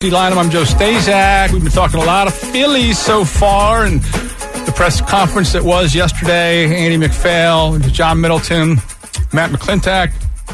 Lineham, I'm Joe Stazak. We've been talking a lot of Phillies so far, and the press conference that was yesterday, Andy MacPhail, John Middleton, Matt McClintock.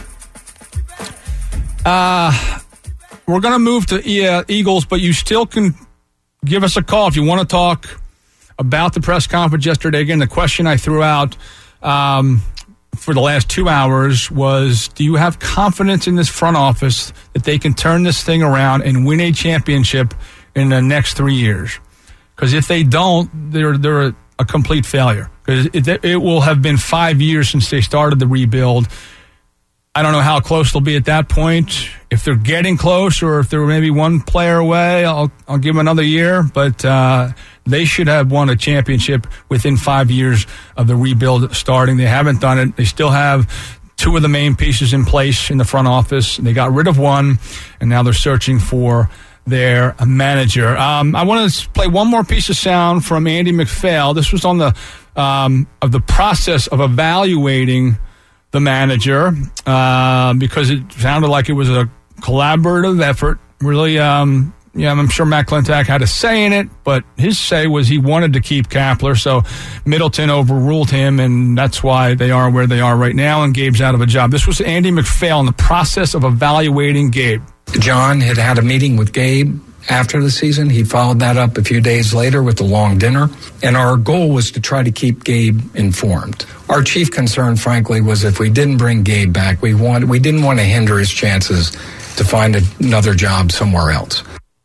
We're going to move to Eagles, but you still can give us a call if you want to talk about the press conference yesterday. Again, the question I threw out for the last 2 hours was, do you have confidence in this front office that they can turn this thing around and win a championship in the next 3 years? Because if they don't, they're a complete failure. Because it will have been 5 years since they started the rebuild. I don't know how close they'll be at that point. If they're getting close, or if they're maybe one player away, I'll give them another year. But they should have won a championship within 5 years of the rebuild starting. They haven't done it. They still have two of the main pieces in place in the front office. They got rid of one, and now they're searching for their manager. I want to play one more piece of sound from Andy MacPhail. This was on the process of evaluating the manager, because it sounded like it was a collaborative effort. Really, I'm sure Matt McClintock had a say in it, but his say was he wanted to keep Kapler, so Middleton overruled him, and that's why they are where they are right now, and Gabe's out of a job. This was Andy MacPhail in the process of evaluating Gabe. John had a meeting with Gabe after the season. He followed that up a few days later with the long dinner, and our goal was to try to keep Gabe informed. Our chief concern, frankly, was if we didn't bring Gabe back, we didn't want to hinder his chances to find another job somewhere else.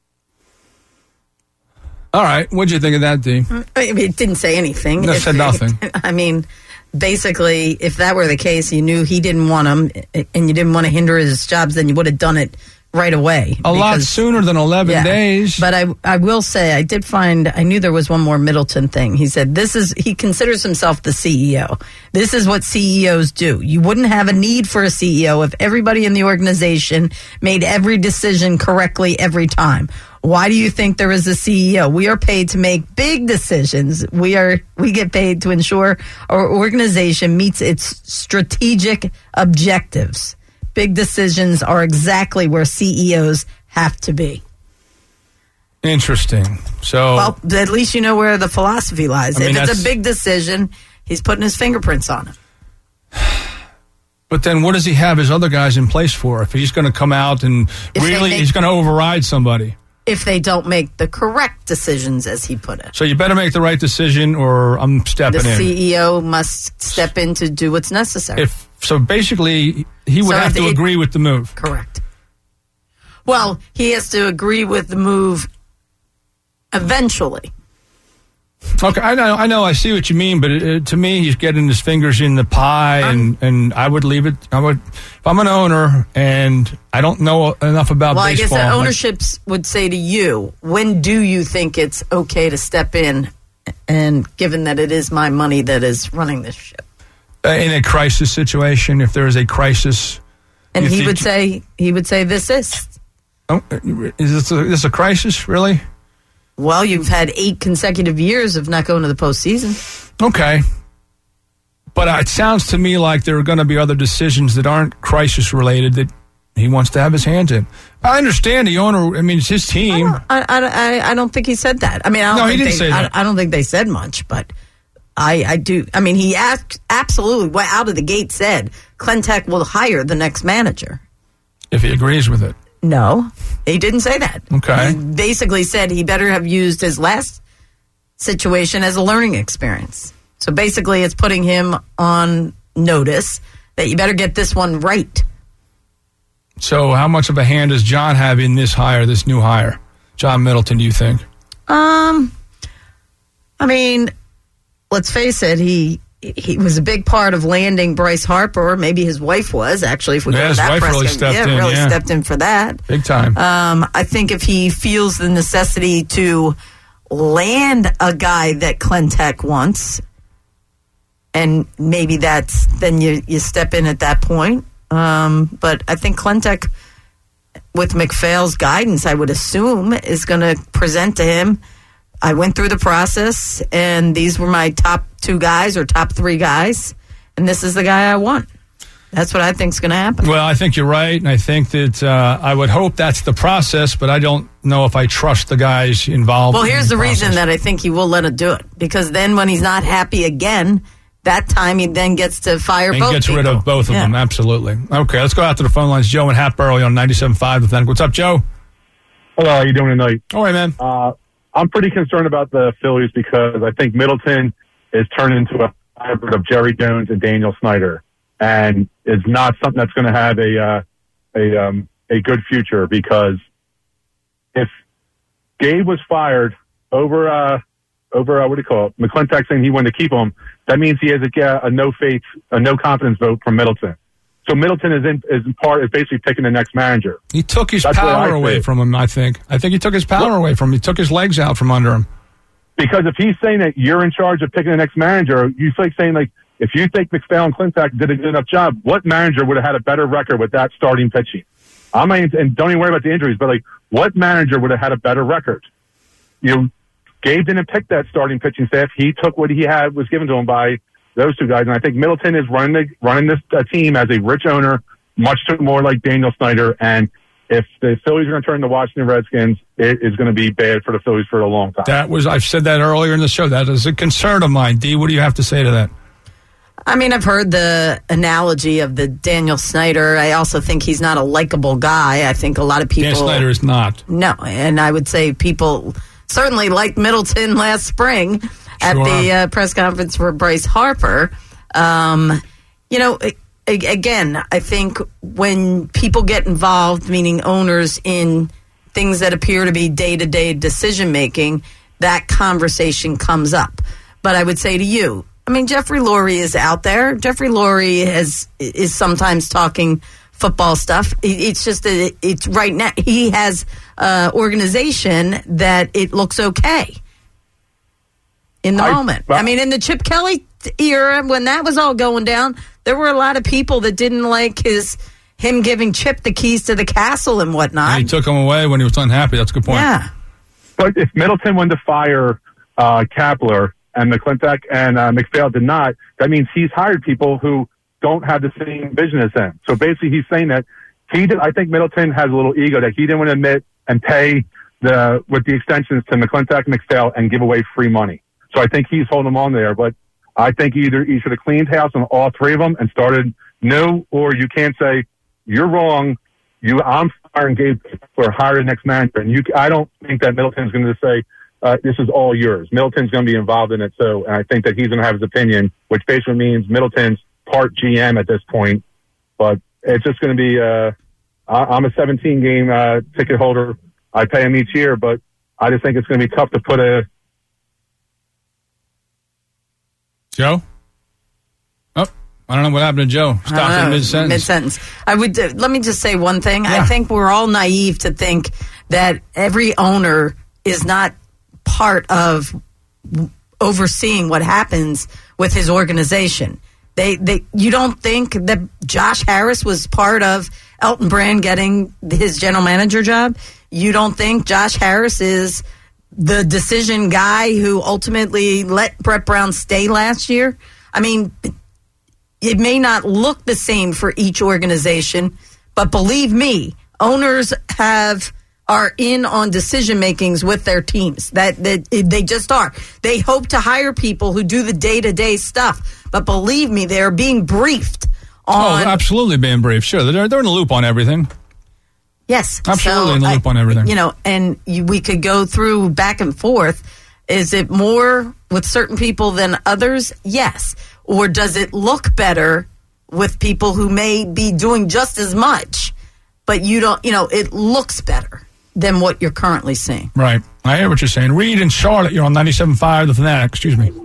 All right. What'd you think of that, Dee? It didn't say anything. It said nothing. I mean, basically, if that were the case, you knew he didn't want him, and you didn't want to hinder his jobs, then you would have done it right away. A lot sooner than 11 days. But I will say, I knew there was one more Middleton thing. He said, he considers himself the CEO. This is what CEOs do. You wouldn't have a need for a CEO if everybody in the organization made every decision correctly every time. Why do you think there is a CEO? We are paid to make big decisions. We get paid to ensure our organization meets its strategic objectives. Big decisions are exactly where CEOs have to be. Interesting. So, well, at least you know where the philosophy lies. If it's a big decision, he's putting his fingerprints on it. But then what does he have his other guys in place for if he's going to come out and he's going to override somebody? If they don't make the correct decisions, as he put it. So you better make the right decision, or I'm stepping in. The CEO must step in to do what's necessary. So basically, he would have to agree with the move. Correct. Well, he has to agree with the move eventually. Okay, I know, I see what you mean, but to me, he's getting his fingers in the pie, and I would leave it. If I'm an owner and I don't know enough about baseball. Well, I guess the ownerships would say to you, when do you think it's okay to step in, and given that it is my money that is running this ship? In a crisis situation, if there is a crisis. And he would say this is. Oh, is this a crisis, really? Well, you've had 8 consecutive years of not going to the postseason. Okay. But it sounds to me like there are going to be other decisions that aren't crisis-related that he wants to have his hands in. I understand the owner. I mean, it's his team. I don't think he said that. I mean, he didn't say that. I don't think they said much, but I do. I mean, he absolutely out of the gate said Clentech will hire the next manager. If he agrees with it. No, he didn't say that. Okay. He basically said he better have used his last situation as a learning experience. So basically it's putting him on notice that you better get this one right. So how much of a hand does John have in this new hire? John Middleton, do you think? I mean, let's face it, he was a big part of landing Bryce Harper, or maybe his wife was, actually. If we go to that press really stepped in for that. Big time. I think if he feels the necessity to land a guy that Clentech wants, and maybe then you step in at that point. But I think Clentech, with MacPhail's guidance, I would assume, is going to present to him, I went through the process, and these were my top 2 guys or top 3 guys, and this is the guy I want. That's what I think is going to happen. Well, I think you're right, and I think that I would hope that's the process, but I don't know if I trust the guys involved. Well, here's the process. reason that I think he will let it do it, because then when he's not happy again, that time he then gets to fire and both gets people. rid of both of them, absolutely. Okay, let's go out to the phone lines. Joe in Hatboro on 97.5 The Fan. What's up, Joe? Hello, how you doing tonight? All right, man. I'm pretty concerned about the Phillies because I think Middleton is turned into a hybrid of Jerry Jones and Daniel Snyder, and is not something that's going to have a good future, because if Gabe was fired over what do you call it, McClintock saying he wanted to keep him, that means he has a no confidence vote from Middleton. So Middleton is basically picking the next manager. He took his power away from him, I think. I think he took his power away from him. He took his legs out from under him. Because if he's saying that you're in charge of picking the next manager, you're like saying, like, if you think McPhail and Clintock did a good enough job, what manager would have had a better record with that starting pitching? I mean, and don't even worry about the injuries, but, like, what manager would have had a better record? Gabe didn't pick that starting pitching staff. He took what he was given to him by those two guys. And I think Middleton is running this team as a rich owner, much more like Daniel Snyder. And if the Phillies are going to turn to Washington Redskins, it is going to be bad for the Phillies for a long time. I've said that earlier in the show. That is a concern of mine. D, what do you have to say to that? I mean, I've heard the analogy of the Daniel Snyder. I also think he's not a likable guy. I think a lot of people... Daniel Snyder is not. No, and I would say people certainly liked Middleton last spring at the press conference for Bryce Harper. Again, I think when people get involved, meaning owners, in things that appear to be day-to-day decision-making, that conversation comes up. But I would say to you, I mean, Jeffrey Lurie is out there. Jeffrey Lurie is sometimes talking football stuff. It's just it's right now. He has an organization that it looks okay in the moment. I mean, in the Chip Kelly era, when that was all going down, there were a lot of people that didn't like him giving Chip the keys to the castle and whatnot. And he took him away when he was unhappy. That's a good point. Yeah. But if Middleton wanted to fire Kapler and McClintock and McPhail did not, that means he's hired people who don't have the same vision as him. So basically he's saying that I think Middleton has a little ego that he didn't want to admit and pay with the extensions to McClintock and McPhail and give away free money. So I think he's holding them on there. But I think either he should have cleaned house on all three of them and started new, or you can't say, you're wrong, I'm firing Gabe for hire the next manager. And I don't think that Middleton's going to say, this is all yours. Middleton's going to be involved in it. So, and I think that he's going to have his opinion, which basically means Middleton's part GM at this point. But it's just going to be, I'm a 17-game ticket holder. I pay him each year, but I just think it's going to be tough to put Joe? Oh, I don't know what happened to Joe. Stopped in mid-sentence. Mid-sentence. I would let me just say one thing. Yeah. I think we're all naive to think that every owner is not part of overseeing what happens with his organization. You don't think that Josh Harris was part of Elton Brand getting his general manager job? You don't think Josh Harris is the decision guy who ultimately let Brett Brown stay last year? I mean, it may not look the same for each organization, but believe me, owners are in on decision makings with their teams. That they just are. They hope to hire people who do the day-to-day stuff, but believe me, they're being briefed on. Oh, absolutely being briefed. Sure, they're in the loop on everything. Yes, absolutely in the loop on everything. And we could go through back and forth. Is it more with certain people than others? Yes. Or does it look better with people who may be doing just as much, but you don't? It looks better than what you're currently seeing. Right. I hear what you're saying. Reed in Charlotte, you're on 97.5 The Fanatic. Excuse me.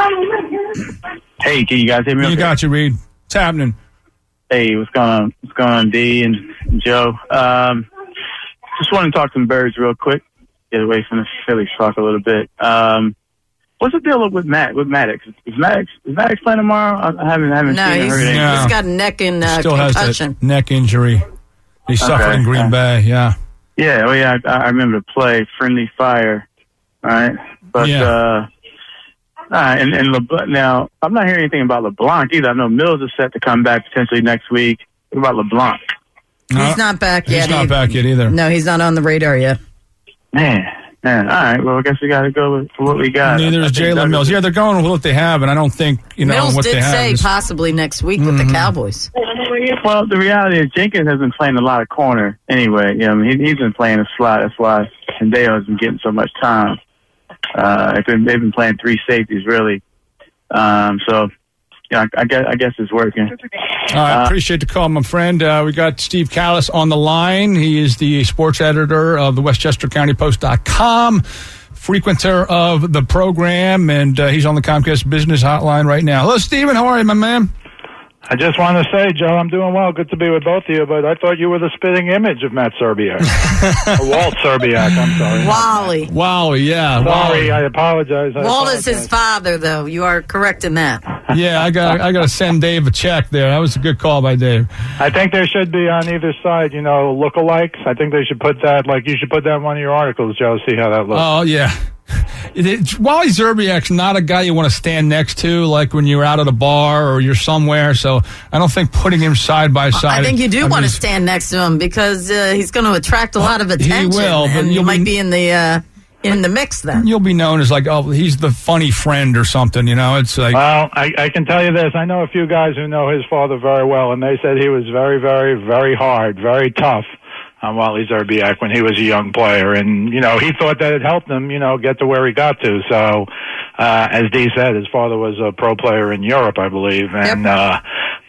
Hey, can you guys hear me? You got you, Reed. What's happening? Hey, what's going on? What's going on, D and Joe? Just want to talk some Birds real quick. Get away from the Phillies talk a little bit. What's the deal with Maddox? Is Maddox playing tomorrow? I haven't seen or heard anything. He's got a neck and still concussion. Has that neck injury. He's suffering in Green Bay. Yeah. Yeah. Well, yeah. I remember the play, friendly fire. All right, but And now, I'm not hearing anything about LeBlanc either. I know Mills is set to come back potentially next week. What about LeBlanc? He's not back yet. He's not back yet either. No, he's not on the radar yet. Man. All right. Well, I guess we got to go with what we got. Neither is Jalen Mills. Yeah, they're going with what they have, and I don't think Mills what they have. Mills did say possibly next week with the Cowboys. Well, the reality is Jenkins has been playing a lot of corner anyway. He's been playing a slot. That's why Hideo has been getting so much time. They've been playing three safeties really. So yeah, I guess it's working. I appreciate the call, my friend. We got Steve Callis on the line. He is the sports editor of the WestchesterCountyPost.com, frequenter of the program, and he's on the Comcast Business Hotline right now. Hello, Steven. How are you, my man? I just want to say, Joe, I'm doing well. Good to be with both of you, but I thought you were the spitting image of Matt Serbiak. Walt Serbiak, I'm sorry. Wally, yeah. Sorry, Wally. I apologize. Walt is his father, though. You are correct in that. Yeah, I got to send Dave a check there. That was a good call by Dave. I think there should be on either side, lookalikes. I think they should put that, you should put that in one of your articles, Joe, see how that looks. Oh, yeah. Wally Zerbiak's not a guy you want to stand next to, like when you're out at a bar or you're somewhere. So I don't think putting him side by side. I think you do want to stand next to him because he's going to attract a lot of attention. He will, but you might be in the mix then. You'll be known as he's the funny friend or something. It's like. Well, I can tell you this. I know a few guys who know his father very well, and they said he was very, very, very hard, very tough on Wally Zerbiak when he was a young player. And, he thought that it helped him, get to where he got to. So, as Dee said, his father was a pro player in Europe, I believe. And yep.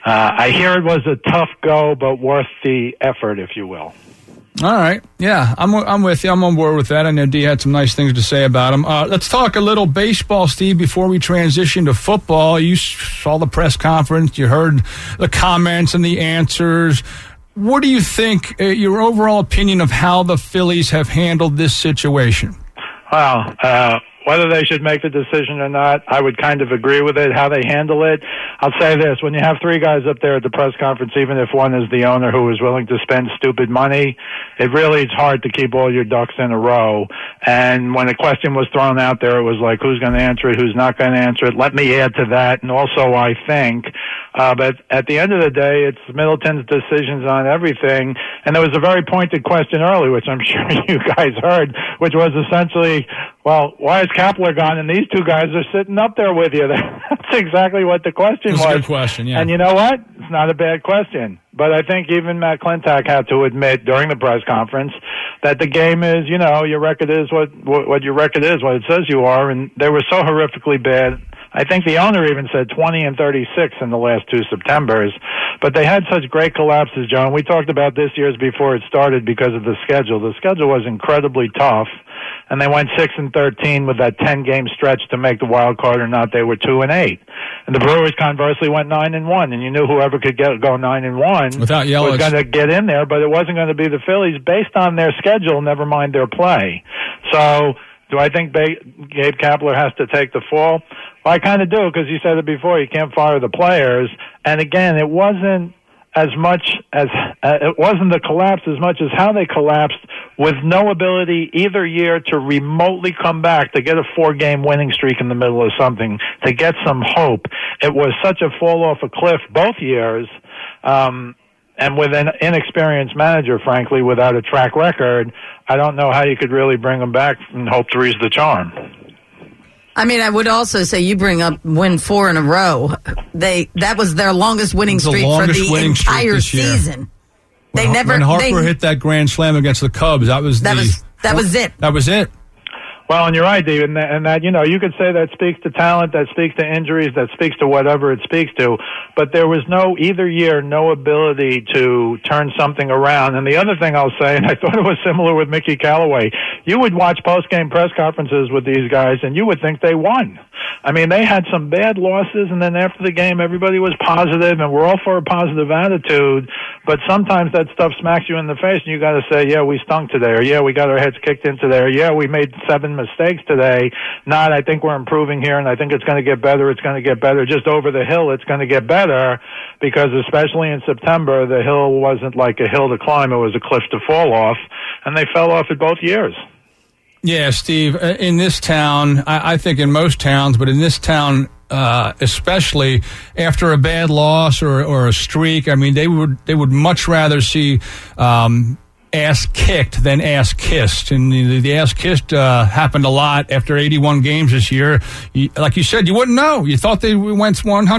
I hear it was a tough go, but worth the effort, if you will. All right. Yeah, I'm with you. I'm on board with that. I know Dee had some nice things to say about him. Let's talk a little baseball, Steve, before we transition to football. You saw the press conference. You heard the comments and the answers. What do you think, your overall opinion of how the Phillies have handled this situation? Well, whether they should make the decision or not, I would kind of agree with it, how they handle it. I'll say this, when you have three guys up there at the press conference, even if one is the owner who is willing to spend stupid money, it really is hard to keep all your ducks in a row. And when a question was thrown out there, it was like, who's going to answer it, who's not going to answer it? Let me add to that. And also, I think, but at the end of the day, it's Middleton's decisions on everything. And there was a very pointed question early, which I'm sure you guys heard, which was essentially, well, why is Kapler gone and these two guys are sitting up there with you? That's exactly what the question was. That's a good question, yeah. And you know what? It's not a bad question. But I think even Matt Klentak had to admit during the press conference that the game is, your record is what your record is, what it says you are, and they were so horrifically bad. I think the owner even said 20 and 36 in the last two Septembers, but they had such great collapses, John. We talked about this years before it started because of the schedule. The schedule was incredibly tough, and they went 6 and 13 with that 10-game stretch to make the wild card or not. They were 2 and 8, and the Brewers conversely went 9 and 1, and you knew whoever could go 9 and 1 without Yelich was going to get in there, but it wasn't going to be the Phillies based on their schedule, never mind their play. So, do I think Gabe Kapler has to take the fall? Well, I kind of do, because you said it before. You can't fire the players. And again, it wasn't as much as it wasn't the collapse as much as how they collapsed with no ability either year to remotely come back, to get a 4-game winning streak in the middle of something, to get some hope. It was such a fall off a cliff both years. And with an inexperienced manager, frankly, without a track record, I don't know how you could really bring them back and hope to raise the charm. I mean, I would also say you bring up win 4 in a row. That was their longest winning streak for the entire season. When Harper hit that grand slam against the Cubs, that was it. That was it. Well, and you're right, David, and that, you could say that speaks to talent, that speaks to injuries, that speaks to whatever it speaks to, but there was either year, no ability to turn something around. And the other thing I'll say, and I thought it was similar with Mickey Callaway, you would watch post-game press conferences with these guys, and you would think they won. I mean, they had some bad losses, and then after the game, everybody was positive, and we're all for a positive attitude, but sometimes that stuff smacks you in the face, and you got to say, yeah, we stunk today, or yeah, we got our heads kicked in today, or yeah, we made 7 mistakes today. Not, I think we're improving here, and I think it's going to get better. It's going to get better. Just over the hill, it's going to get better, because especially in September, the hill wasn't like a hill to climb. It was a cliff to fall off, and they fell off it both years. Yeah, Steve, in this town, I think in most towns, but in this town especially, after a bad loss or a streak, I mean, they would much rather see ass kicked than ass kissed. And the ass kissed happened a lot after 81 games this year. Like you said, you wouldn't know. You thought they went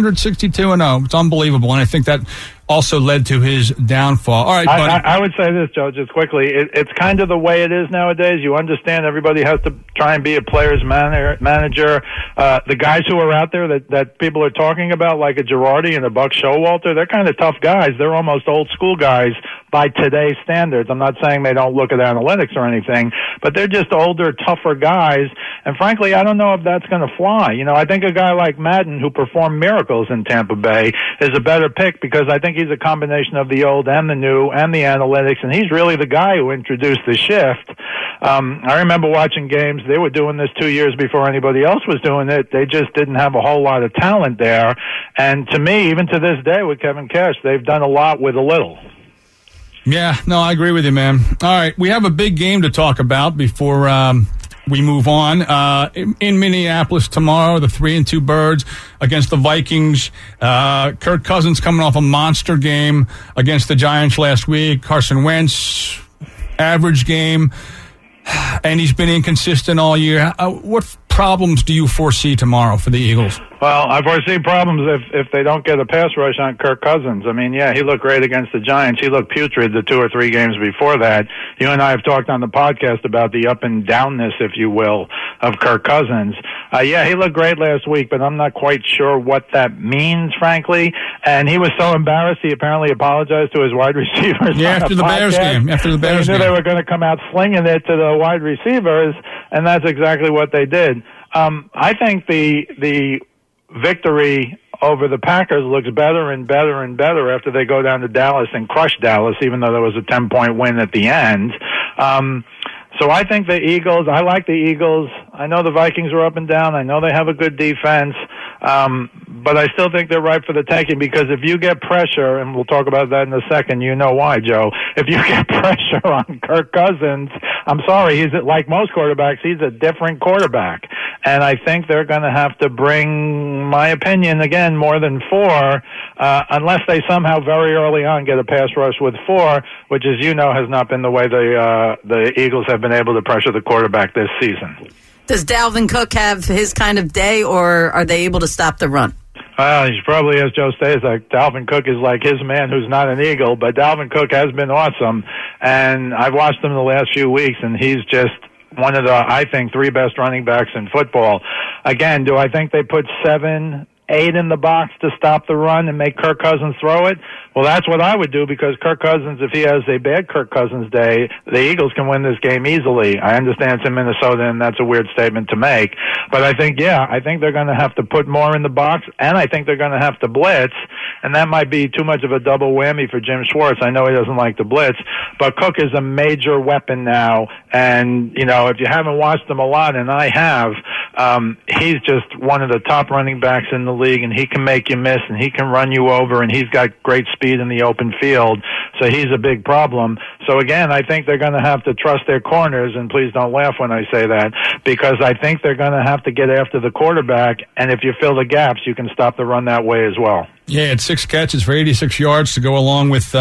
162-0. It's unbelievable. And I think that also led to his downfall. All right, buddy. I would say this, Joe, just quickly. It's kind of the way it is nowadays. You understand everybody has to try and be a player's manager. The guys who are out there that people are talking about, like a Girardi and a Buck Showalter, they're kind of tough guys. They're almost old school guys by today's standards. I'm not saying they don't look at analytics or anything, but they're just older, tougher guys. And frankly, I don't know if that's going to fly. You know, I think a guy like Madden, who performed miracles in Tampa Bay, is a better pick because I think he's a combination of the old and the new and the analytics, and he's really the guy who introduced the shift. I remember watching games. They were doing this 2 years before anybody else was doing it. They just didn't have a whole lot of talent there. And to me, even to this day with Kevin Cash, they've done a lot with a little. Yeah, no, I agree with you, man. All right, we have a big game to talk about before we move on. In Minneapolis tomorrow, the 3-2 Birds against the Vikings. Kirk Cousins coming off a monster game against the Giants last week. Carson Wentz, average game, and he's been inconsistent all year. What problems do you foresee tomorrow for the Eagles? Well, I foresee problems if they don't get a pass rush on Kirk Cousins. I mean, yeah, he looked great against the Giants. He looked putrid the 2 or 3 games before that. You and I have talked on the podcast about the up and downness, if you will, of Kirk Cousins. Yeah, he looked great last week, but I'm not quite sure what that means, frankly. And he was so embarrassed, he apparently apologized to his wide receivers. Yeah, after the Bears game. They knew they were going to come out slinging it to the wide receivers, and that's exactly what they did. I think the victory over the Packers looks better and better and better after they go down to Dallas and crush Dallas, even though there was a 10-point win at the end. So I think the Eagles, I like the Eagles. I know the Vikings are up and down. I know they have a good defense. But I still think they're ripe for the taking because if you get pressure, and we'll talk about that in a second, you know why, Joe. If you get pressure on Kirk Cousins, I'm sorry, he's like most quarterbacks, he's a different quarterback. And I think they're going to have to bring, my opinion, again, more than 4, unless they somehow very early on get a pass rush with 4, which, as you know, has not been the way the Eagles have been able to pressure the quarterback this season. Does Dalvin Cook have his kind of day, or are they able to stop the run? He's probably, as Joe says, like Dalvin Cook is like his man who's not an Eagle, but Dalvin Cook has been awesome, and I've watched him the last few weeks, and he's just one of the, I think, 3 best running backs in football. Again, do I think they put 7, 8 in the box to stop the run and make Kirk Cousins throw it? Well, that's what I would do because Kirk Cousins, if he has a bad Kirk Cousins day, the Eagles can win this game easily. I understand it's in Minnesota, and that's a weird statement to make. But I think they're going to have to put more in the box, and I think they're going to have to blitz, and that might be too much of a double whammy for Jim Schwartz. I know he doesn't like to blitz, but Cook is a major weapon now, and, you know, if you haven't watched him a lot, and I have, he's just one of the top running backs in the league, and he can make you miss, and he can run you over, and he's got great speed in the open field, so he's a big problem. So again, I think they're going to have to trust their corners, and please don't laugh when I say that, because I think they're going to have to get after the quarterback, and if you fill the gaps, you can stop the run that way as well. Yeah, it's 6 catches for 86 yards to go along with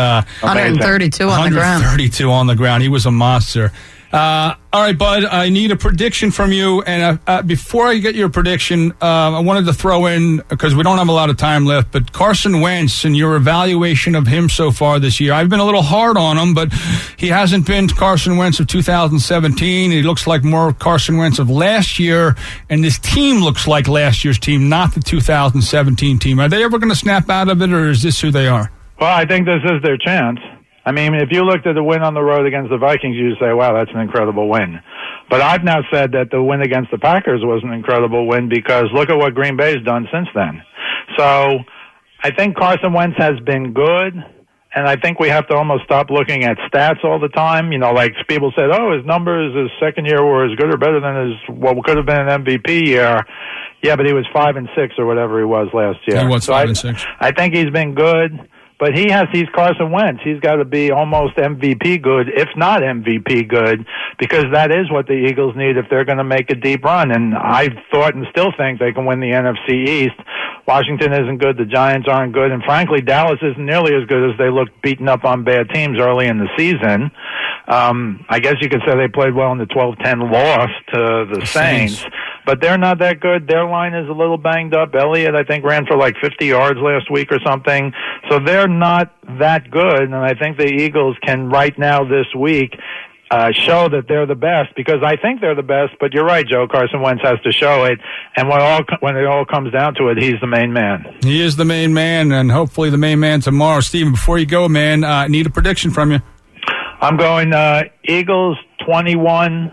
132 on the ground. 132 on the ground. He was a monster. All right, Bud, I need a prediction from you. And before I get your prediction, I wanted to throw in, because we don't have a lot of time left, but Carson Wentz and your evaluation of him so far this year. I've been a little hard on him, but he hasn't been Carson Wentz of 2017. He looks like more Carson Wentz of last year, and this team looks like last year's team, not the 2017 team. Are they ever going to snap out of it, or is this who they are? Well, I think this is their chance. I mean, if you looked at the win on the road against the Vikings, you'd say, wow, that's an incredible win. But I've now said that the win against the Packers was an incredible win because look at what Green Bay's done since then. So I think Carson Wentz has been good, and I think we have to almost stop looking at stats all the time. You know, like people said, oh, his numbers his second year were as good or better than his what could have been an MVP year. Yeah, but he was 5-6 or whatever he was last year. He was 5-6. I think he's been good. But he's Carson Wentz. He's got to be almost MVP good, if not MVP good, because that is what the Eagles need if they're going to make a deep run. And I thought and still think they can win the NFC East. Washington isn't good. The Giants aren't good. And frankly, Dallas isn't nearly as good as they looked beaten up on bad teams early in the season. I guess you could say they played well in the 12-10 loss to the Saints. But they're not that good. Their line is a little banged up. Elliott, I think, ran for like 50 yards last week or something. So they're not that good. And I think the Eagles can right now this week show that they're the best, because I think they're the best. But you're right, Joe. Carson Wentz has to show it. And when it all comes down to it, he's the main man. He is the main man, and hopefully the main man tomorrow. Steven, before you go, man, I need a prediction from you. I'm going Eagles 21-17.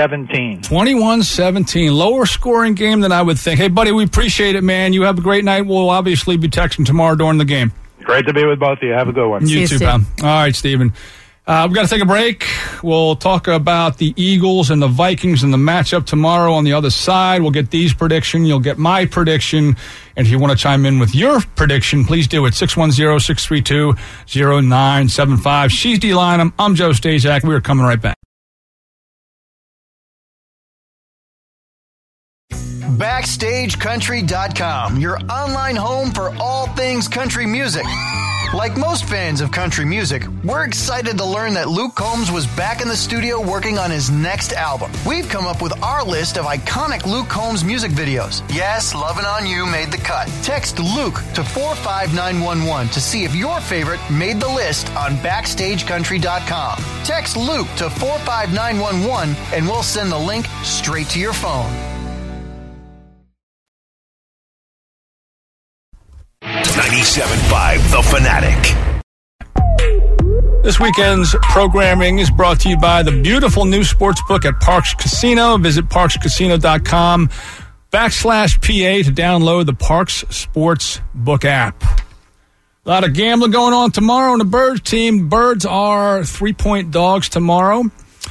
21-17. Lower scoring game than I would think. Hey, buddy, we appreciate it, man. You have a great night. We'll obviously be texting tomorrow during the game. Great to be with both of you. Have a good one. You too, pal. All right, Steven. We've got to take a break. We'll talk about the Eagles and the Vikings and the matchup tomorrow on the other side. We'll get Dee's prediction. You'll get my prediction. And if you want to chime in with your prediction, please do it. 610-632-0975. She's Dee Lynham. I'm Joe Staszak. We are coming right back. BackstageCountry.com, your online home for all things country music. Like most fans of country music, we're excited to learn that Luke Combs was back in the studio working on his next album. We've come up with our list of iconic Luke Combs music videos. Yes, Lovin' On You made the cut. Text Luke to 45911 to see if your favorite made the list on BackstageCountry.com. Text Luke to 45911 and we'll send the link straight to your phone. 97.5 The Fanatic. This weekend's programming is brought to you by the beautiful new sports book at Parx Casino. Visit parxcasino.com/PA to download the Parx Sports Book app. A lot of gambling going on tomorrow on the Birds team. Birds are 3-point dogs tomorrow.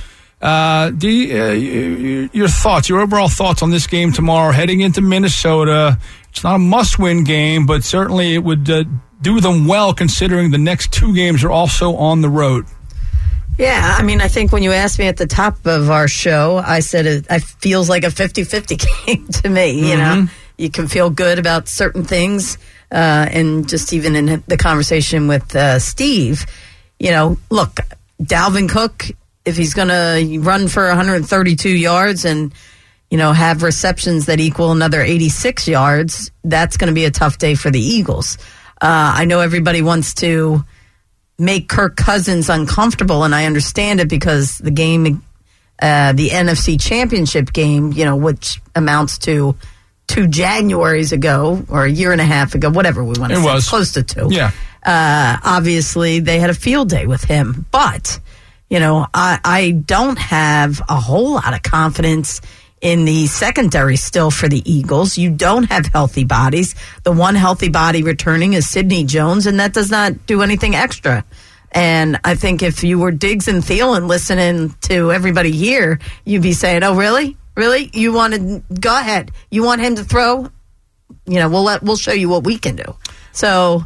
Your thoughts, your overall thoughts on this game tomorrow, heading into Minnesota. It's not a must-win game, but certainly it would do them well considering the next two games are also on the road. Yeah, I mean, I think when you asked me at the top of our show, I said it feels like a 50-50 game to me. You know, you can feel good about certain things, and just even in the conversation with Steve, you know, look, Dalvin Cook, if he's going to run for 132 yards and, you know, have receptions that equal another 86 yards, that's going to be a tough day for the Eagles. I know everybody wants to make Kirk Cousins uncomfortable, and I understand it because the game, the NFC Championship game, you know, which amounts to 2 Januaries ago or a year and a half ago, whatever we want to say. It was close to 2. Yeah. Obviously, they had a field day with him, but, you know, I don't have a whole lot of confidence in the secondary still for the Eagles. You don't have healthy bodies. The one healthy body returning is Sidney Jones, and that does not do anything extra. And I think if you were Diggs and Thielen listening to everybody here, you'd be saying, oh, really? Really? You want to go ahead. You want him to throw? You know, we'll show you what we can do. So,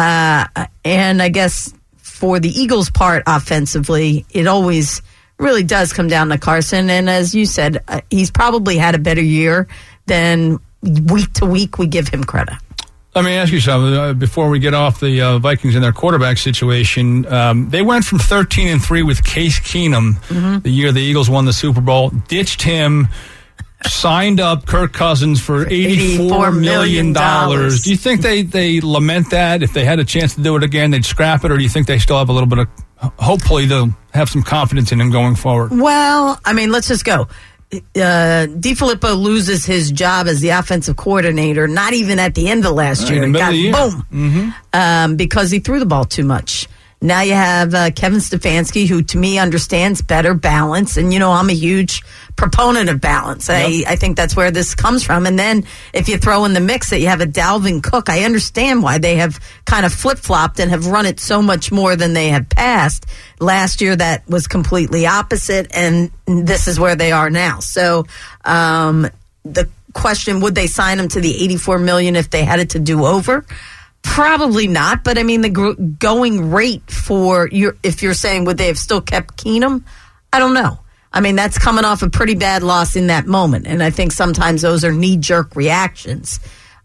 and I guess for the Eagles' part offensively, it always really does come down to Carson. And as you said, he's probably had a better year than week to week we give him credit. Let me ask you something before we get off the Vikings and their quarterback situation. They went from 13-3 with Case Keenum the year the Eagles won the Super Bowl, ditched him, signed up Kirk Cousins for $84 million. Do you think they lament that? If they had a chance to do it again, they'd scrap it? Or do you think they still have a little bit of, hopefully they'll have some confidence in him going forward? Well, I mean, let's just go. DeFilippo loses his job as the offensive coordinator, not even at the end of last year. Boom. Because he threw the ball too much. Now you have Kevin Stefanski, who to me understands better balance. And, you know, I'm a huge proponent of balance. Yep. I think that's where this comes from. And then if you throw in the mix that you have a Dalvin Cook, I understand why they have kind of flip-flopped and have run it so much more than they have passed. Last year, that was completely opposite, and this is where they are now. So the question, would they sign him to the $84 million if they had it to do over? Probably not, but I mean the going rate for if you're saying would they have still kept Keenum, I don't know. I mean, that's coming off a pretty bad loss in that moment, and I think sometimes those are knee-jerk reactions.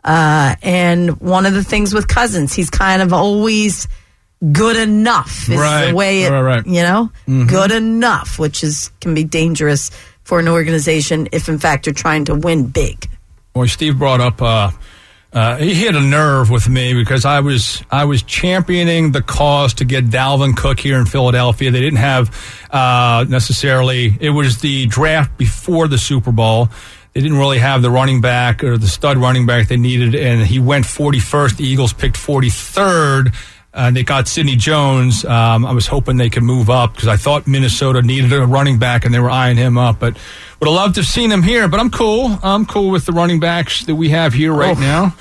And one of the things with Cousins, he's kind of always good enough is the way it, good enough, which can be dangerous for an organization if, in fact, you're trying to win big. Boy, Steve brought up he hit a nerve with me because I was championing the cause to get Dalvin Cook here in Philadelphia. They didn't have necessarily. It was the draft before the Super Bowl. They didn't really have the running back or the stud running back they needed, and he went 41st. The Eagles picked 43rd. They got Sidney Jones. I was hoping they could move up because I thought Minnesota needed a running back, and they were eyeing him up. But would have loved to have seen him here. But I'm cool. I'm cool with the running backs that we have here right now.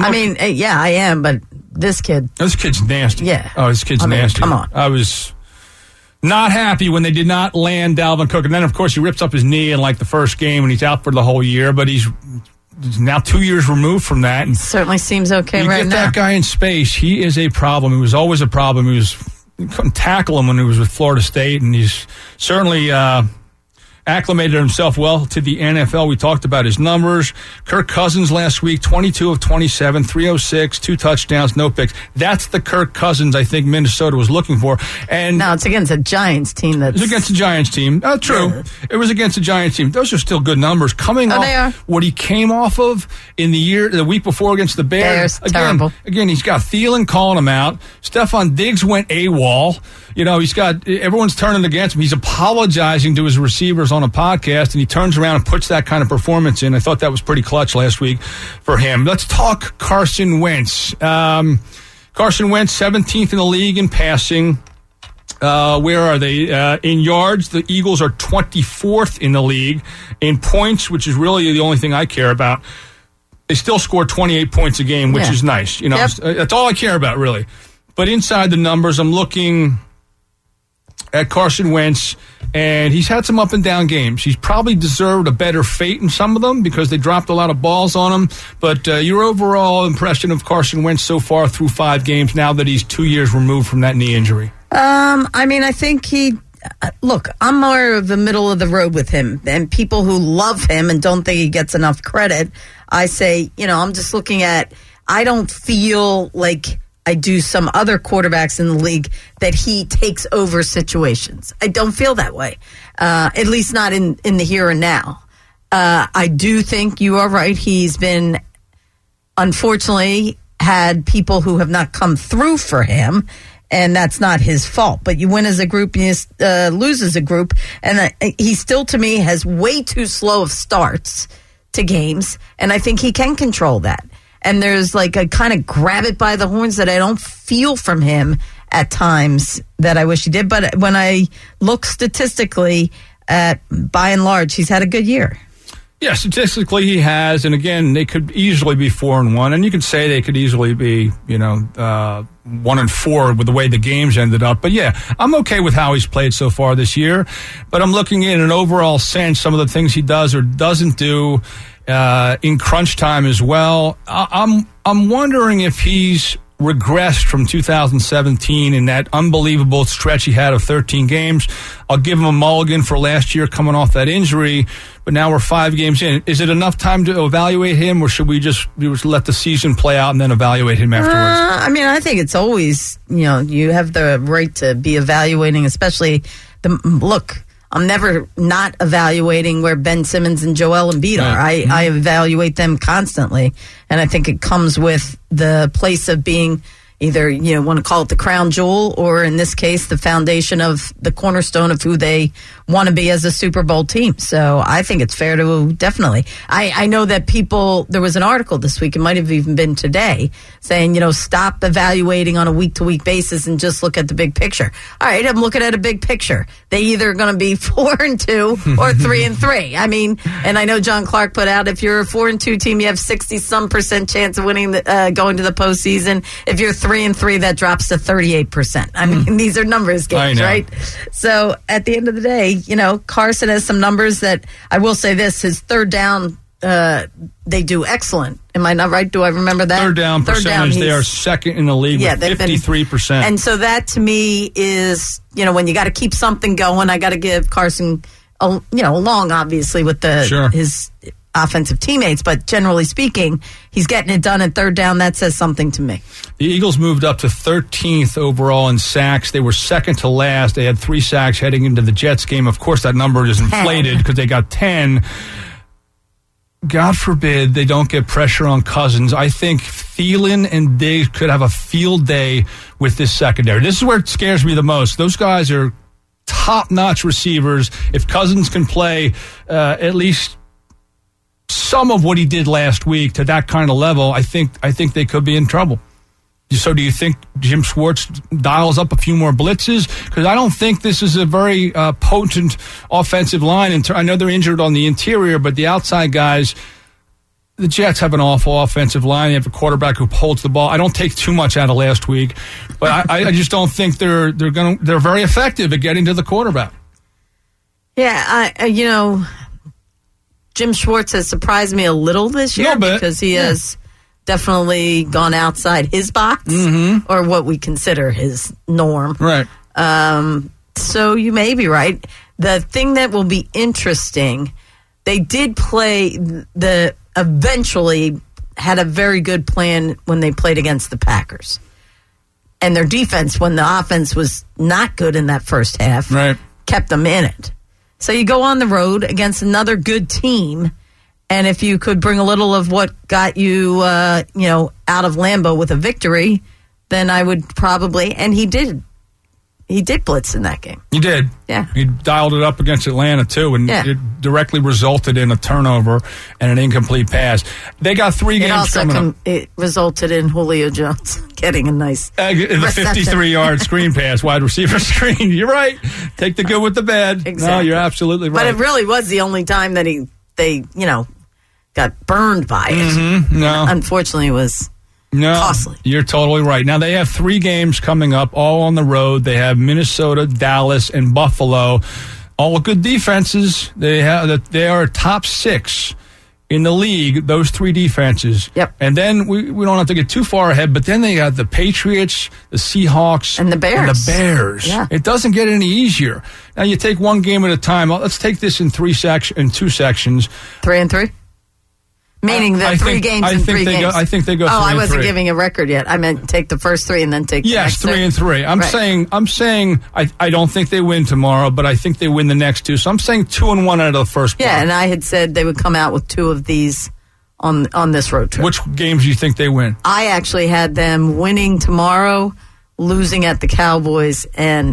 I am. But this kid's nasty. Yeah. Oh, this kid's nasty. Come on. I was not happy when they did not land Dalvin Cook. And then, of course, he rips up his knee in like the first game, and he's out for the whole year. But he's now 2 years removed from that. And certainly seems okay right now. You get that guy in space, he is a problem. He was always a problem. You couldn't tackle him when he was with Florida State, and he's certainly acclimated himself well to the NFL. We talked about his numbers. Kirk Cousins last week, 22 of 27, 306, 2 touchdowns, no picks. That's the Kirk Cousins I think Minnesota was looking for. And now it's against a Giants team It's against a Giants team. True. Yeah. It was against a Giants team. Those are still good numbers. Coming off what he came off of in the week before against the Bears. Terrible. Again, he's got Thielen calling him out. Stephon Diggs went AWOL. He's got everyone's turning against him. He's apologizing to his receivers on a podcast, and he turns around and puts that kind of performance in. I thought that was pretty clutch last week for him. Let's talk Carson Wentz. Carson Wentz, 17th in the league in passing. Where are they? In yards, the Eagles are 24th in the league. In points, which is really the only thing I care about, they still score 28 points a game, which is nice. That's all I care about, really. But inside the numbers, I'm looking at Carson Wentz, and he's had some up and down games. He's probably deserved a better fate in some of them because they dropped a lot of balls on him. But your overall impression of Carson Wentz so far through 5 games now that he's 2 years removed from that knee injury? I think I'm more of the middle of the road with him. And people who love him and don't think he gets enough credit, I say, I'm just looking at, I don't feel like I do some other quarterbacks in the league that he takes over situations. I don't feel that way, at least not in the here and now. I do think you are right. He's been, unfortunately, had people who have not come through for him, and that's not his fault. But you win as a group, and you lose as a group, and he still, to me, has way too slow of starts to games, and I think he can control that. And there's like a kind of grab it by the horns that I don't feel from him at times that I wish he did. But when I look statistically at, by and large, he's had a good year. Yeah, statistically he has. And again, they could easily be 4-1. And you could say they could easily be, 1-4 with the way the games ended up. But yeah, I'm okay with how he's played so far this year. But I'm looking in an overall sense, some of the things he does or doesn't do in crunch time as well. I'm wondering if he's regressed from 2017 in that unbelievable stretch he had of 13 games. I'll give him a mulligan for last year coming off that injury, but now we're 5 games in. Is it enough time to evaluate him, or should we just let the season play out and then evaluate him afterwards? I think it's always, you have the right to be evaluating, especially I'm never not evaluating where Ben Simmons and Joel Embiid are. I evaluate them constantly, and I think it comes with the place of being either, want to call it the crown jewel, or in this case, the foundation of the cornerstone of who they want to be as a Super Bowl team. So I think it's fair to definitely. I know that there was an article this week, it might have even been today, saying, stop evaluating on a week-to-week basis and just look at the big picture. All right, I'm looking at a big picture. They either are going to be 4-2 or 3-3. And I know John Clark put out, if you're a 4-2 team, you have 60% chance of winning, going to the postseason. If you're 3-3, that drops to 38%. These are numbers games, right? So at the end of the day, Carson has some numbers that I will say this: his third down they do excellent. Am I not right? Do I remember that? Third down percentage, they are second in the league with 53%. And so that to me is, when you got to keep something going, I got to give Carson, along obviously with his offensive teammates, but generally speaking, he's getting it done at third down. That says something to me. The Eagles moved up to 13th overall in sacks. They were second to last. They had 3 sacks heading into the Jets game. Of course, that number is inflated because they got 10. God forbid they don't get pressure on Cousins. I think Thielen and Diggs could have a field day with this secondary. This is where it scares me the most. Those guys are top-notch receivers. If Cousins can play at least some of what he did last week to that kind of level, I think they could be in trouble. So do you think Jim Schwartz dials up a few more blitzes? Because I don't think this is a very potent offensive line. And I know they're injured on the interior, but the outside guys, the Jets have an awful offensive line. They have a quarterback who holds the ball. I don't take too much out of last week, but I just don't think they're very effective at getting to the quarterback. Yeah, Jim Schwartz has surprised me a little this year because he has definitely gone outside his box or what we consider his norm. Right. So you may be right. The thing that will be interesting, they did eventually had a very good plan when they played against the Packers. And their defense, when the offense was not good in that first half, kept them in it. So you go on the road against another good team, and if you could bring a little of what got you, out of Lambeau with a victory, then I would probably. And he did blitz in that game. He did. Yeah. He dialed it up against Atlanta, too, and it directly resulted in a turnover and an incomplete pass. They got 3 games coming up. It resulted in Julio Jones getting a nice the 53-yard screen pass, wide receiver screen. You're right. Take the good with the bad. Exactly. No, you're absolutely right. But it really was the only time that they got burned by it. No. Unfortunately, it was costly. You're totally right. Now, they have 3 games coming up, all on the road. They have Minnesota, Dallas, and Buffalo. All good defenses. They are top 6 in the league, those 3 defenses. Yep. And then we don't have to get too far ahead, but then they got the Patriots, the Seahawks, and the Bears. Yeah. It doesn't get any easier. Now, you take one game at a time. Let's take this in 2 sections. 3 and 3? Meaning the 3 games in 3 games. I think they go 3 and 3. Oh, I wasn't giving a record yet. I meant take the first 3 and then take the next 3 and 3. I'm saying I don't think they win tomorrow, but I think they win the next 2. So I'm saying 2 and 1 out of the first part. Yeah, and I had said they would come out with 2 of these on this road trip. Which games do you think they win? I actually had them winning tomorrow, losing at the Cowboys, and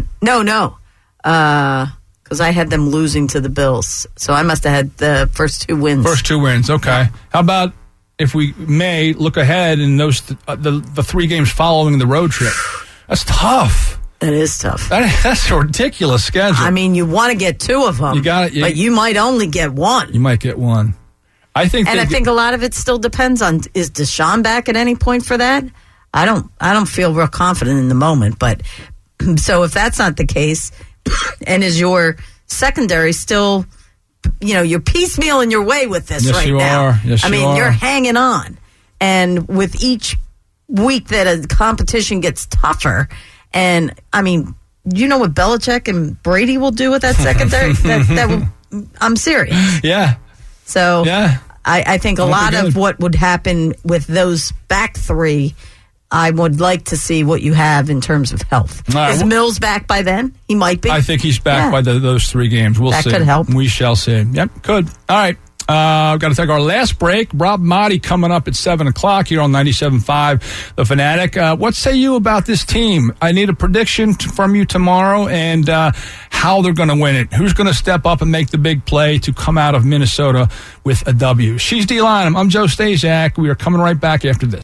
because I had them losing to the Bills. So I must have had the first 2 wins. First 2 wins, okay. Yeah. How about if we may look ahead in those the 3 games following the road trip? That's tough. That is tough. That's a ridiculous schedule. I mean, you want to get 2 of them, you got it, but you might only get 1. You might get 1. I think a lot of it still depends on, is Deshaun back at any point for that? I don't feel real confident in the moment, but so if that's not the case, and is your secondary still, you're piecemealing your way with this right now. Yes, I mean, you're hanging on. And with each week that a competition gets tougher, and I mean, you know what Belichick and Brady will do with that secondary? I'm serious. Yeah. So I think a lot of what would happen with those back 3, I would like to see what you have in terms of health. Right. Is Mills back by then? He might be. I think he's back by those 3 games. We'll see. That could help. We shall see. Yep, could. All right. We've got to take our last break. Rob Motti coming up at 7 o'clock here on 97.5 The Fanatic. What say you about this team? I need a prediction from you tomorrow and how they're going to win it. Who's going to step up and make the big play to come out of Minnesota with a W? She's Dee Lynam. I'm Joe Stasiak. We are coming right back after this.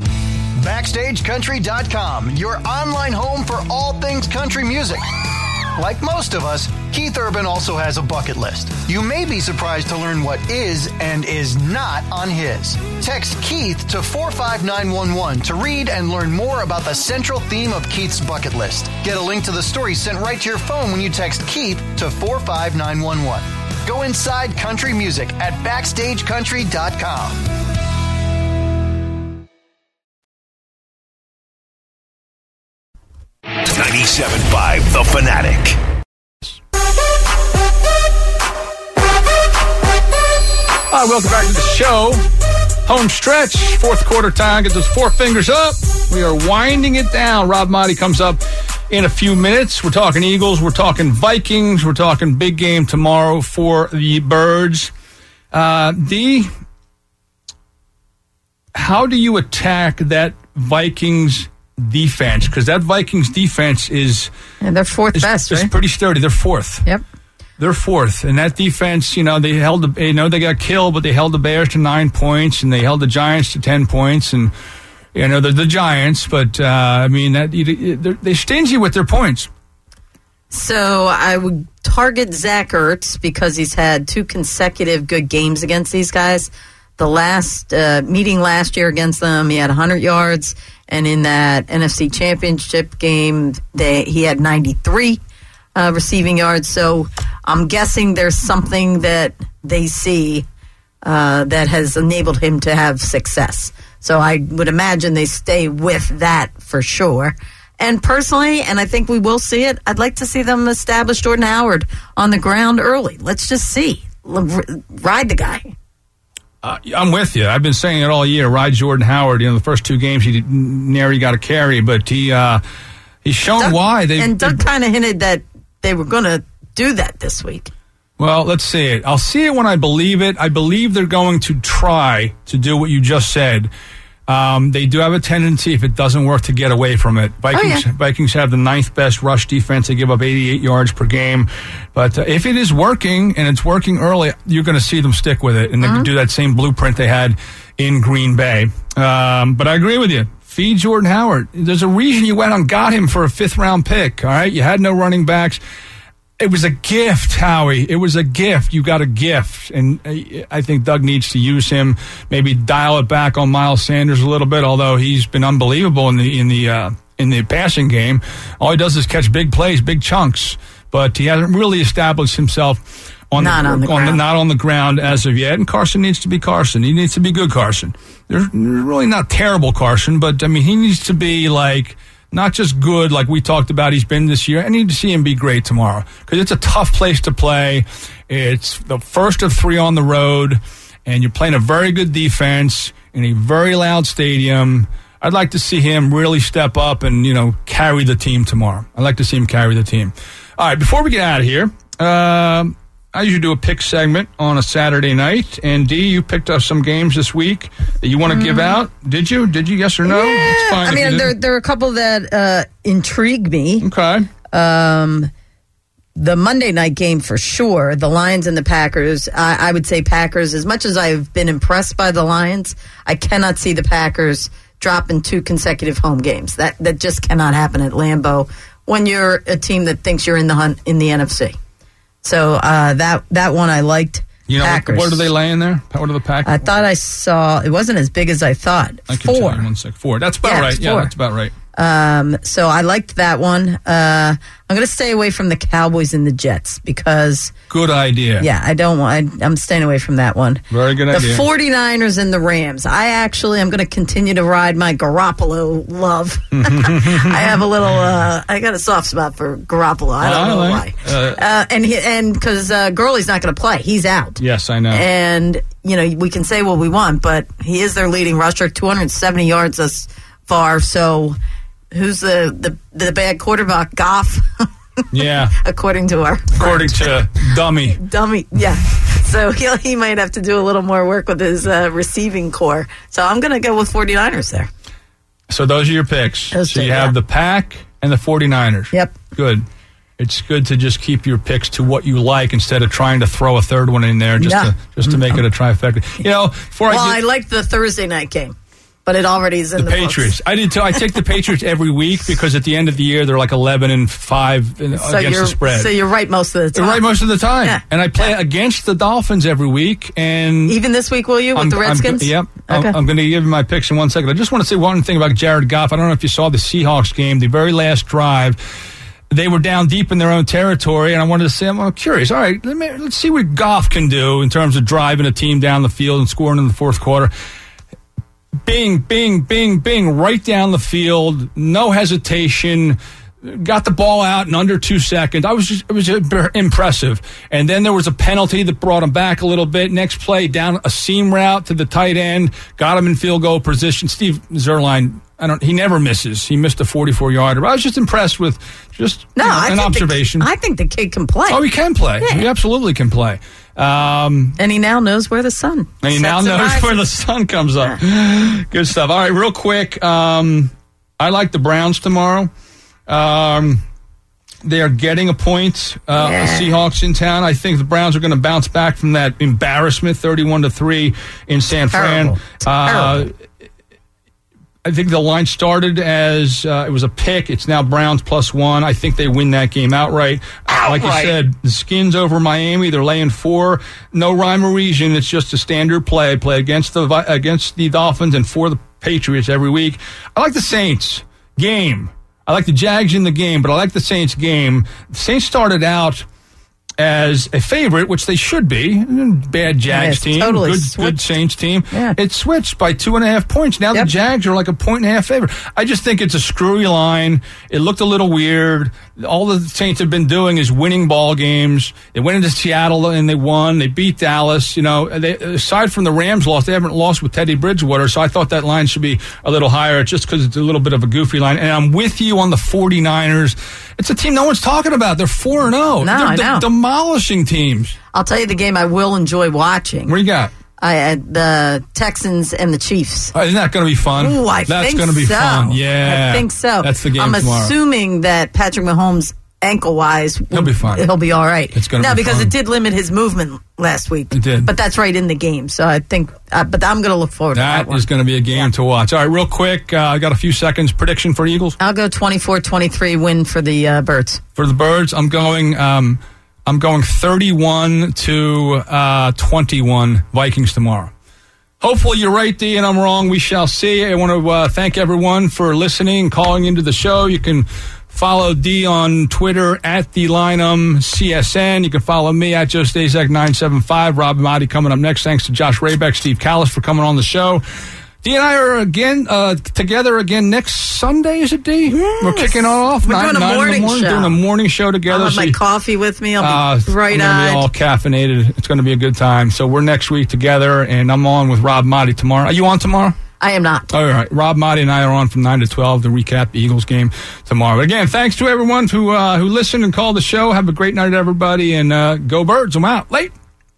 BackstageCountry.com, your online home for all things country music. Like most of us, Keith Urban also has a bucket list. You may be surprised to learn what is and is not on his. Text Keith to 45911 to read and learn more about the central theme of Keith's bucket list. Get a link to the story sent right to your phone when you text Keith to 45911. Go inside country music at BackstageCountry.com. 97.5 The Fanatic. All right, welcome back to the show. Home stretch, fourth quarter time. Get those four fingers up. We are winding it down. Rob Maaddi comes up in a few minutes. We're talking Eagles. We're talking Vikings. We're talking big game tomorrow for the Birds. How do you attack that Vikings defense? Because that Vikings defense is... And they're fourth best, right? It's pretty sturdy. They're fourth. Yep. They're fourth. And that defense, they they got killed, but they held the Bears to 9 points, and they held the Giants to 10 points. And, they're the Giants, but, they're stingy with their points. So I would target Zach Ertz because he's had 2 consecutive good games against these guys. The last meeting last year against them, he had 100 yards. And in that NFC Championship game, he had 93 receiving yards. So I'm guessing there's something that they see that has enabled him to have success. So I would imagine they stay with that for sure. And personally, and I think we will see it, I'd like to see them establish Jordan Howard on the ground early. Let's just see. Ride the guy. I'm with you. I've been saying it all year. Ride Jordan Howard. The first 2 games he nary got a carry, but he's shown why. Doug kind of hinted that they were going to do that this week. Well, let's see it. I'll see it when I believe it. I believe they're going to try to do what you just said. They do have a tendency, if it doesn't work, to get away from it. Vikings have the 9th best rush defense. They give up 88 yards per game. But if it is working, and it's working early, you're going to see them stick with it. And they can do that same blueprint they had in Green Bay. But I agree with you. Feed Jordan Howard. There's a reason you went and got him for a 5th-round pick, all right? You had no running backs. It was a gift, Howie. It was a gift. You got a gift. And I think Doug needs to use him, maybe dial it back on Miles Sanders a little bit, although he's been unbelievable in the passing game. All he does is catch big plays, big chunks. But he hasn't really established himself not on the ground as of yet. And Carson needs to be Carson. He needs to be good Carson. There's really not terrible Carson, but, he needs to be like... not just good like we talked about he's been this year. I need to see him be great tomorrow because it's a tough place to play. It's the first of 3 on the road, and you're playing a very good defense in a very loud stadium. I'd like to see him really step up and, carry the team tomorrow. I'd like to see him carry the team. All right, before we get out of here, I usually do a pick segment on a Saturday night. And, Dee, you picked up some games this week that you want to give out. Did you? Yes or no? Yeah. It's fine. There are a couple that intrigue me. Okay. The Monday night game for sure, the Lions and the Packers. I would say Packers. As much as I've been impressed by the Lions, I cannot see the Packers dropping 2 consecutive home games. That just cannot happen at Lambeau when you're a team that thinks you're in the hunt in the NFC. So that one I liked. Packers. What are they laying there? What are the Packers? I thought I saw it wasn't as big as I thought. I can tell you 1 sec. 4. That's about right. Yeah, that's about right. So I liked that one. I'm going to stay away from the Cowboys and the Jets because... Good idea. Yeah, I'm staying away from that one. Very good idea. The 49ers and the Rams. I'm going to continue to ride my Garoppolo love. I have a little... I got a soft spot for Garoppolo. I don't know why. And because Gurley's not going to play. He's out. Yes, I know. And, we can say what we want, but he is their leading rusher, 270 yards thus far, so... Who's the bad quarterback? Goff? Yeah. According to Dummy. Dummy, yeah. So he might have to do a little more work with his receiving core. So I'm going to go with 49ers there. So those are your picks. So you have the Pack and the 49ers. Yep. Good. It's good to just keep your picks to what you like instead of trying to throw a third one in there just to make it a trifecta. I liked the Thursday night game. But it already is in the Patriots. books. I did too. I take the Patriots every week because at the end of the year they're like 11-5 against the spread. So you're right most of the time. You're right most of the time. Yeah. And I play against the Dolphins every week. And even this week, will you, with the Redskins? Yep. Okay. I'm going to give you my picks in 1 second. I just want to say one thing about Jared Goff. I don't know if you saw the Seahawks game, the very last drive. They were down deep in their own territory, and I wanted to say, I'm curious. All right, let's see what Goff can do in terms of driving a team down the field and scoring in the fourth quarter. Bing, bing, bing, bing, right down the field, no hesitation, got the ball out in under 2 seconds. It was impressive. And then there was a penalty that brought him back a little bit. Next play, down a seam route to the tight end, got him in field goal position. Steve Zerline, he never misses. He missed a 44-yarder. I was just impressed with an observation. I think the kid can play. Oh, he can play. Yeah. He absolutely can play. And he now knows where the sun comes up. Yeah. Good stuff. All right, real quick. I like the Browns tomorrow. They are getting a point. The Seahawks in town. I think the Browns are going to bounce back from that embarrassment, 31-3 in San Fran. Terrible. I think the line started as it was a pick. It's now Browns +1. I think they win that game outright. Like you said, the Skins over Miami. They're laying 4. No rhyme or reason. It's just a standard play. Play against the Dolphins and for the Patriots every week. I like the Saints game. I like the Jags in the game, but I like the Saints game. The Saints started out as a favorite, which they should be. Bad Jags team, totally good Saints team. Yeah. It switched by 2.5 points. Now the Jags are like a 1.5 favorite. I just think it's a screwy line. It looked a little weird. All the Saints have been doing is winning ball games. They went into Seattle and they won. They beat Dallas. Aside from the Rams loss, they haven't lost with Teddy Bridgewater. So I thought that line should be a little higher just because it's a little bit of a goofy line. And I'm with you on the 49ers. It's a team no one's talking about. They're 4-0. They're demolishing teams. I'll tell you the game I will enjoy watching. What do you got? I had the Texans and the Chiefs. Isn't that going to be fun? Ooh, That's going to be fun. Yeah. I think so. That's the game I'm tomorrow. assuming that Patrick Mahomes, ankle-wise, he'll be fine. He'll be all right. It's going to be because fun. it did limit his movement last week. It did. But that's right in the game. So I think, but I'm going to look forward to that one. That is going to be a game to watch. All right, real quick, I got a few seconds. Prediction for Eagles? I'll go 24-23 win for the Birds. For the Birds, I'm going 31-21 Vikings tomorrow. Hopefully you're right, D, and I'm wrong. We shall see. I want to thank everyone for listening, calling into the show. You can follow D on Twitter at @TheLineum_CSN. You can follow me at JoeStazak975. Rob Amati coming up next. Thanks to Josh Raybeck, Steve Callis for coming on the show. D and I are again together again next Sunday. Is it, D? Yes. We're kicking off. We're doing a morning show. Doing a morning show together. I'll have my coffee with me. I'll be bright-eyed. I'm going to be all caffeinated. It's going to be a good time. So we're next week together, and I'm on with Rob Motti tomorrow. Are you on tomorrow? I am not. All right. Rob Motti and I are on from 9 to 12 to recap the Eagles game tomorrow. But again, thanks to everyone who listened and called the show. Have a great night, everybody, and go Birds. I'm out. Late.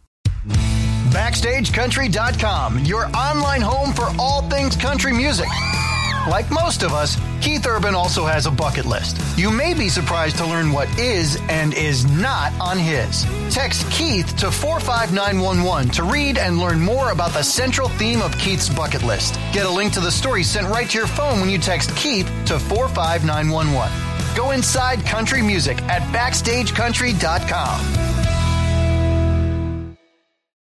BackstageCountry.com, your online home for all things country music. Like most of us, Keith Urban also has a bucket list. You may be surprised to learn what is and is not on his. Text Keith to 45911 to read and learn more about the central theme of Keith's bucket list. Get a link to the story sent right to your phone when you text Keith to 45911. Go inside country music at BackstageCountry.com.